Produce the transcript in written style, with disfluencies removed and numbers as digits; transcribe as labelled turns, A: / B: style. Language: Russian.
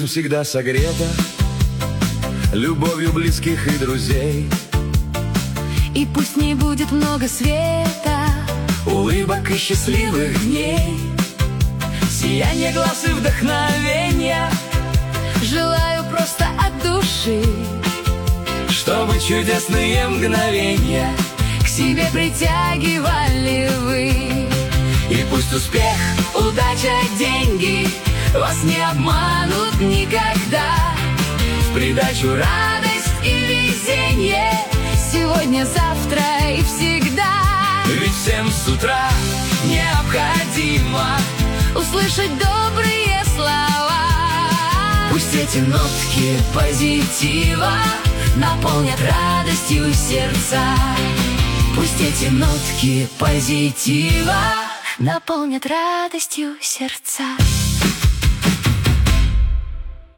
A: всегда согрета любовью близких и друзей.
B: И пусть не будет много света,
A: улыбок и счастливых дней, сияние глаз и вдохновения.
B: желаю просто от души,
A: чтобы чудесные мгновения
B: к себе притягивали вы.
A: И пусть успех,
B: Удача, деньги
A: вас не обманут никогда.
B: в придачу радость и везение сегодня, завтра и всегда.
A: Ведь всем с утра необходимо
B: Услышать добрые слова.
A: пусть эти нотки
B: Позитива наполнят радостью сердца.
A: пусть эти нотки
B: Позитива наполнят радостью сердца.